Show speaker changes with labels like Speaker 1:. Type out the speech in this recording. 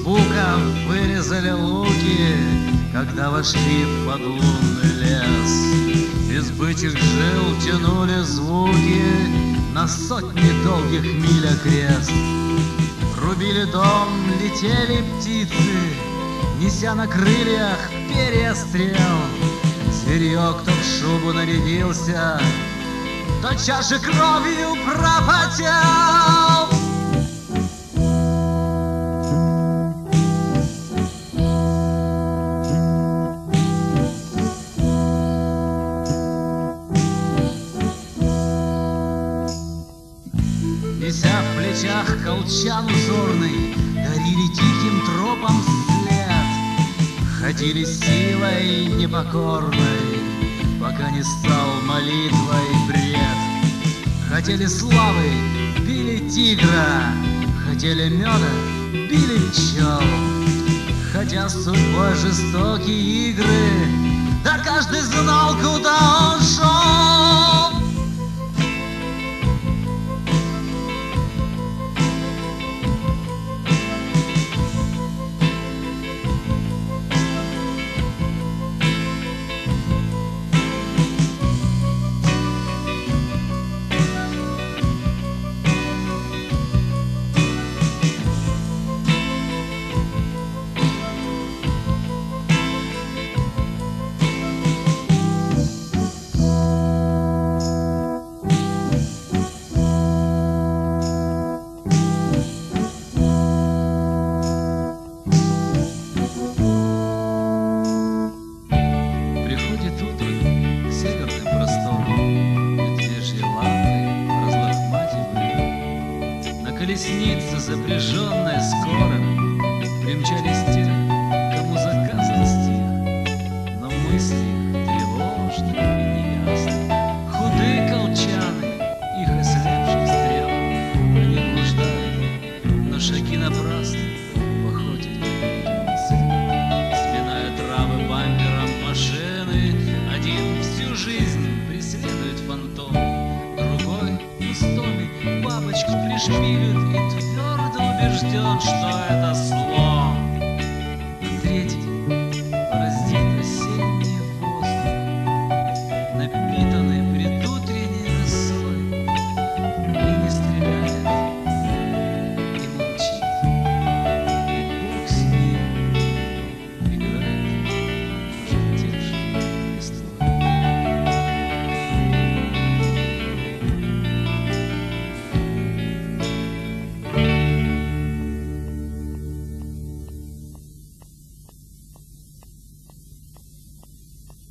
Speaker 1: буков вырезали луки, когда вошли в подлунный лес. Из бычьих жил тянули звуки на сотни долгих миль окрест. Рубили дом, летели птицы, неся на крыльях перья стрел. Зверье, кто в шубу нарядился, тотчас же кровью пропотел. Неся в плечах колчан узорный, дарили тихим тропам след. Ходили силой непокорной, пока не стал молитвой бред. Хотели славы, били тигра, хотели меда, били пчел. Хотя с судьбой жестокие игры, да каждый знал, куда он шел. Колесница, запряженная скоро, примчались те, кому заказ достиг, но мысли их тревожны и неясны. Худые колчаны, их ослепших стрел, они блуждают, но шаги напрасны, походят мысли. Сминая травы бампером машины, один всю жизнь преследует фантом, другой пустыми бабочку пришпилит и твердо убежден, что это слово.